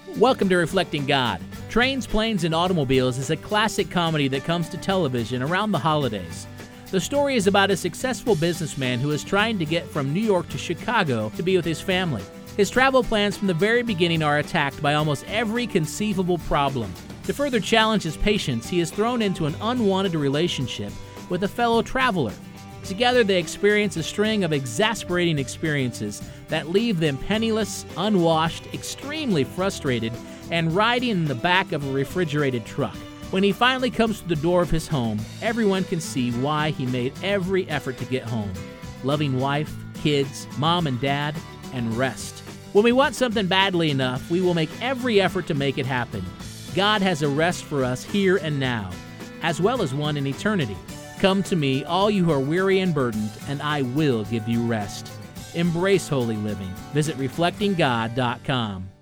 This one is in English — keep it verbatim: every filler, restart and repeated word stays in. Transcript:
Welcome to Reflecting God. Trains, Planes, and Automobiles is a classic comedy that comes to television around the holidays. The story is about a successful businessman who is trying to get from New York to Chicago to be with his family. His travel plans from the very beginning are attacked by almost every conceivable problem. To further challenge his patience, he is thrown into an unwanted relationship with a fellow traveler. Together, they experience a string of exasperating experiences that leave them penniless, unwashed, extremely frustrated, and riding in the back of a refrigerated truck. When he finally comes to the door of his home, everyone can see why he made every effort to get home. Loving wife, kids, mom and dad, and rest. When we want something badly enough, we will make every effort to make it happen. God has a rest for us here and now, as well as one in eternity. Come to me, all you who are weary and burdened, and I will give you rest. Embrace holy living. Visit reflecting god dot com.